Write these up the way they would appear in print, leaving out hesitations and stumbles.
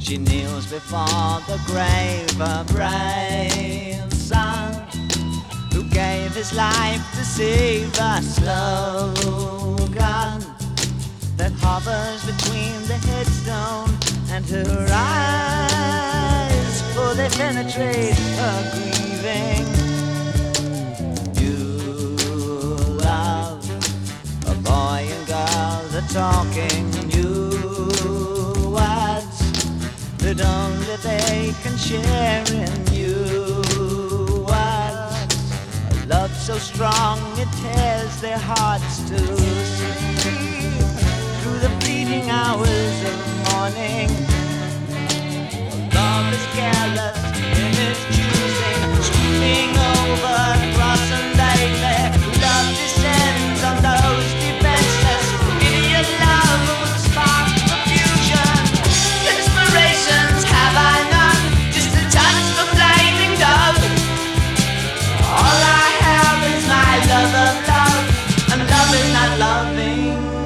She kneels before the grave, a brave son who gave his life to save a slogan that hovers between the headstone and her eyes, for they penetrate her grieving. You love a boy and girl, they're talking new words that only they can share in you. Words, a love so strong it tears their hearts to sleep through the fleeting hours of morning. Love is careless in its choosing, sweeping over cross and daily. Love descends on those defenseless. Idiot love would spark confusion. Inspirations have I none, just a touch of flaming dove. All I have is my love of love, and love is not loving.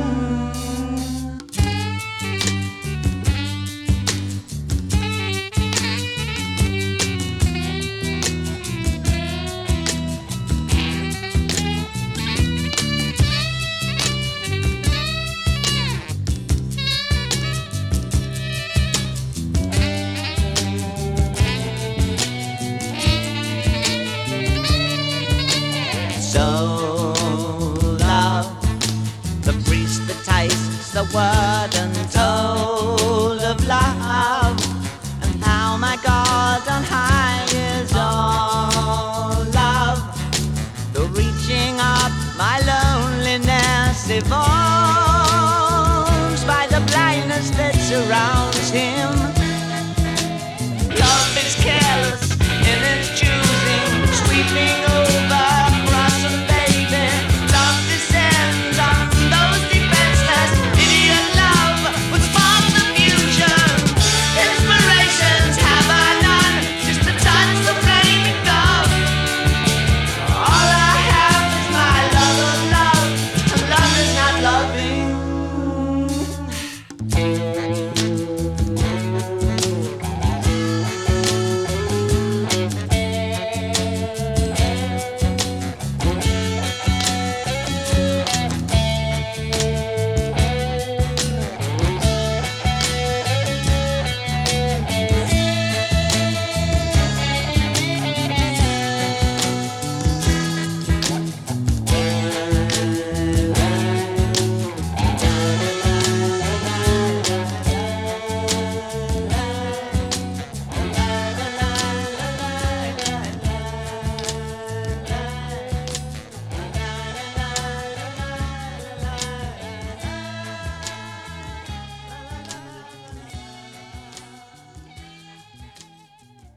So love, the priest that tastes the word untold of love, and how my God on high is all love. The reaching up my loneliness evolves by the blindness that surrounds